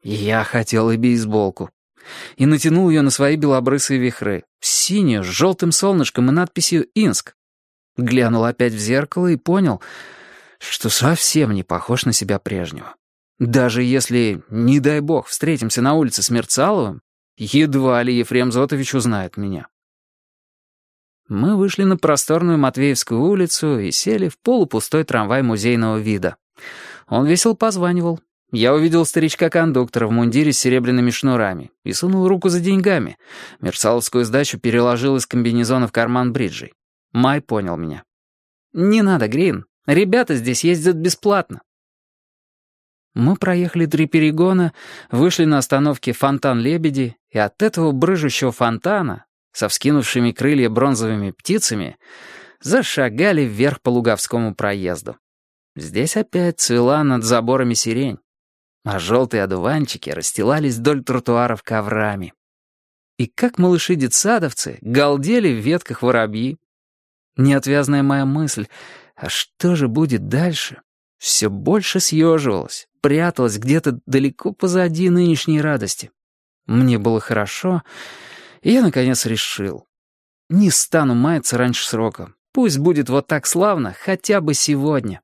Я хотел и бейсболку. И натянул ее на свои белобрысые вихры, синюю, с желтым солнышком и надписью «Инск». Глянул опять в зеркало и понял, что совсем не похож на себя прежнего. Даже если, не дай бог, встретимся на улице с Мерцаловым, едва ли Ефрем Зотович узнает меня. Мы вышли на просторную Матвеевскую улицу и сели в полупустой трамвай музейного вида. Он весело позванивал. Я увидел старичка-кондуктора в мундире с серебряными шнурами и сунул руку за деньгами. Мерцаловскую сдачу переложил из комбинезона в карман бриджей. Май понял меня. «Не надо, Грин. Ребята здесь ездят бесплатно». Мы проехали 3 перегона, вышли на остановке «Фонтан-Лебеди», и от этого брыжущего фонтана, со вскинувшими крылья бронзовыми птицами, зашагали вверх по Луговскому проезду. Здесь опять цвела над заборами сирень, а желтые одуванчики расстилались вдоль тротуаров коврами. И как малыши-детсадовцы галдели в ветках воробьи. Неотвязная моя мысль, а что же будет дальше, все больше съеживалась, пряталась где-то далеко позади нынешней радости. Мне было хорошо, и я, наконец, решил. Не стану маяться раньше срока. Пусть будет вот так славно хотя бы сегодня.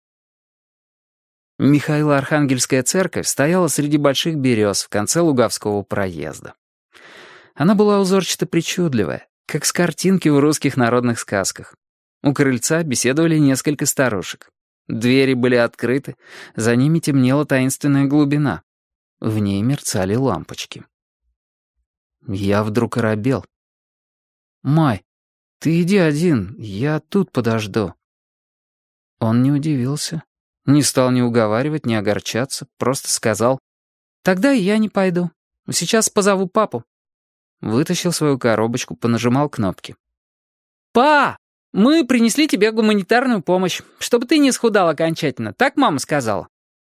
Михаило-Архангельская церковь стояла среди больших берез в конце Луговского проезда. Она была узорчато-причудливая, как с картинки в русских народных сказках. У крыльца беседовали несколько старушек. Двери были открыты, за ними темнела таинственная глубина. В ней мерцали лампочки. Я вдруг оробел. «Май, ты иди один, я тут подожду». Он не удивился, не стал ни уговаривать, ни огорчаться, просто сказал: «Тогда и я не пойду. Сейчас позову папу». Вытащил свою коробочку, понажимал кнопки. «Па, мы принесли тебе гуманитарную помощь, чтобы ты не исхудал окончательно, так мама сказала».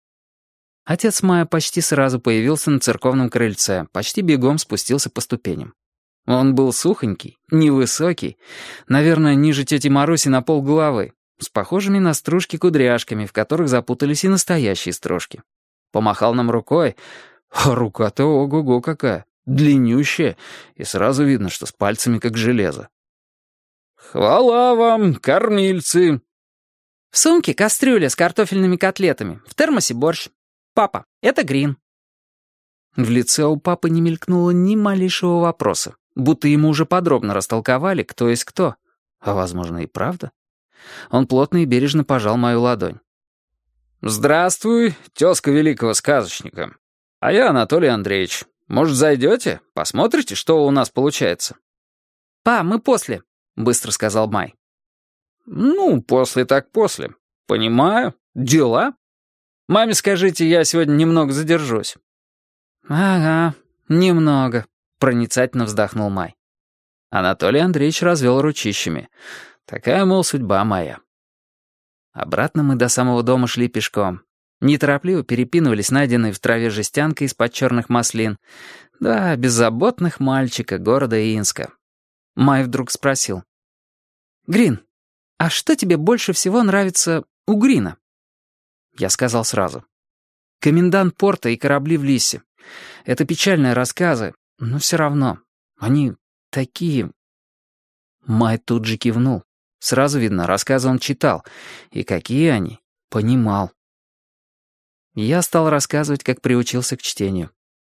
Отец Майя почти сразу появился на церковном крыльце, почти бегом спустился по ступеням. Он был сухонький, невысокий, наверное, ниже тети Маруси на полголовы, с похожими на стружки кудряшками, в которых запутались и настоящие стружки. Помахал нам рукой, а рука-то ого-го какая, длиннющая, и сразу видно, что с пальцами как железо. «Хвала вам, кормильцы!» «В сумке кастрюля с картофельными котлетами, в термосе борщ. Папа, это Грин». В лице у папы не мелькнуло ни малейшего вопроса, будто ему уже подробно растолковали, кто есть кто. А, возможно, и правда. Он плотно и бережно пожал мою ладонь. «Здравствуй, тезка великого сказочника. А я Анатолий Андреевич. Может, зайдете? Посмотрите, что у нас получается?» «Па, мы после», — быстро сказал Май. «Ну, после так после. Понимаю. Дела. Маме скажите, я сегодня немного задержусь». «Ага, немного», — проницательно вздохнул Май. Анатолий Андреевич развел ручищами. Такая, мол, судьба моя. Обратно мы до самого дома шли пешком. Неторопливо перепинывались найденной в траве жестянкой из-под черных маслин. Да, беззаботных мальчика города Инска. Май вдруг спросил: «Грин, а что тебе больше всего нравится у Грина?» Я сказал сразу: «Комендант порта и корабли в Лиссе. Это печальные рассказы, но все равно. Они такие...» Май тут же кивнул. Сразу видно, рассказы он читал. И какие они, понимал. Я стал рассказывать, как приучился к чтению.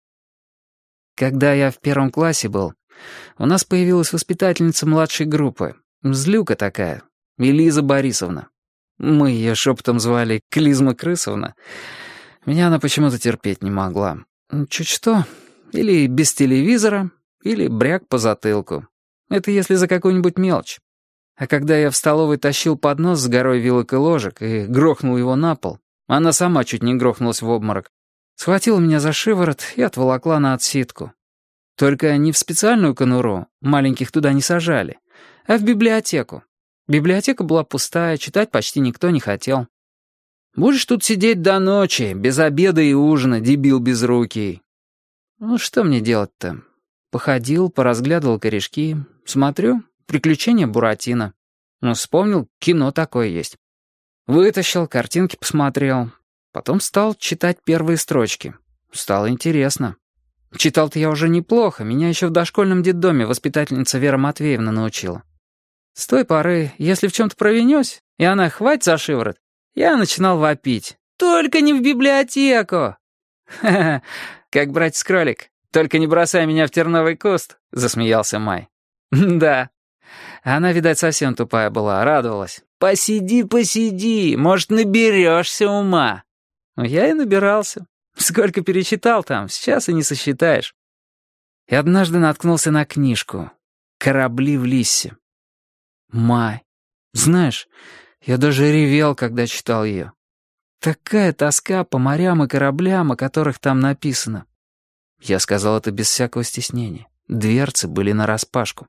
Когда я в 1 классе был, у нас появилась воспитательница младшей группы. Злюка такая, Элиза Борисовна. Мы ее шепотом звали Клизма Крысовна. Меня она почему-то терпеть не могла. Чуть что, или без телевизора, или бряк по затылку. Это если за какую-нибудь мелочь. А когда я в столовой тащил поднос с горой вилок и ложек и грохнул его на пол, она сама чуть не грохнулась в обморок, схватила меня за шиворот и отволокла на отсидку. Только не в специальную конуру, маленьких туда не сажали, а в библиотеку. Библиотека была пустая, читать почти никто не хотел. «Будешь тут сидеть до ночи, без обеда и ужина, дебил безрукий». Ну, что мне делать-то? Походил, поразглядывал корешки, смотрю, «Приключения Буратино». Ну, вспомнил, кино такое есть. Вытащил, картинки посмотрел. Потом стал читать первые строчки. Стало интересно. Читал-то я уже неплохо, меня еще в дошкольном детдоме воспитательница Вера Матвеевна научила. С той поры, если в чем-то провинюсь, и она хватит за шиворот, я начинал вопить. «Только не в библиотеку!» «Ха-ха, как братец-кролик, только не бросай меня в терновый куст», — засмеялся Май. «Да». Она, видать, совсем тупая была, радовалась. «Посиди, посиди, может, наберешься ума». Я и набирался. Сколько перечитал там, сейчас и не сосчитаешь. И однажды наткнулся на книжку «Корабли в Лиссе». Май. Знаешь, я даже ревел, когда читал ее. Такая тоска по морям и кораблям, о которых там написано. Я сказал это без всякого стеснения. Дверцы были нараспашку.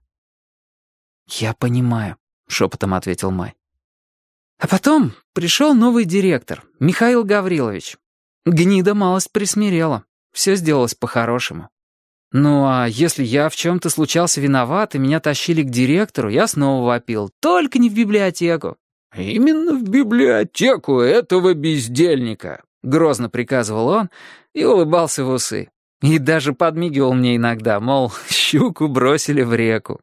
«Я понимаю», — шепотом ответил Май. А потом пришел новый директор, Михаил Гаврилович. Гнида малость присмирела. Все сделалось по-хорошему. Ну а если я в чем-то случался виноват, и меня тащили к директору, я снова вопил. «Только не в библиотеку». «Именно в библиотеку этого бездельника», — грозно приказывал он и улыбался в усы. И даже подмигивал мне иногда, мол, щуку бросили в реку.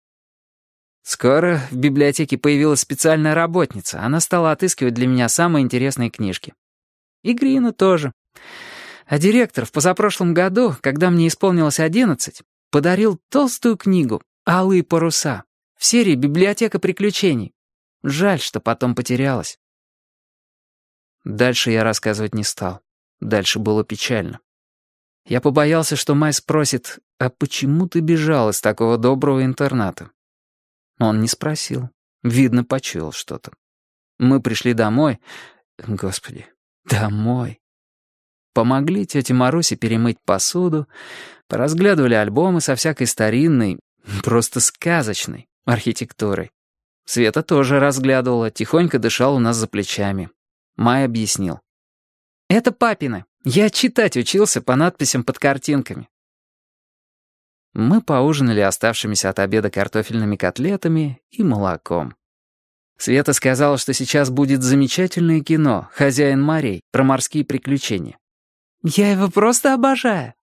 Скоро в библиотеке появилась специальная работница. Она стала отыскивать для меня самые интересные книжки. И Грина тоже. А директор в позапрошлом году, когда мне исполнилось 11, подарил толстую книгу «Алые паруса» в серии «Библиотека приключений». Жаль, что потом потерялась. Дальше я рассказывать не стал. Дальше было печально. Я побоялся, что Май спросит, «А почему ты бежал из такого доброго интерната?» Он не спросил. Видно, почуял что-то. Мы пришли домой. Господи, домой. Помогли тете Марусе перемыть посуду, поразглядывали альбомы со всякой старинной, просто сказочной архитектурой. Света тоже разглядывала, тихонько дышал у нас за плечами. Май объяснил. «Это папины. Я читать учился по надписям под картинками». Мы поужинали оставшимися от обеда картофельными котлетами и молоком. Света сказала, что сейчас будет замечательное кино «Хозяин морей» про морские приключения. «Я его просто обожаю.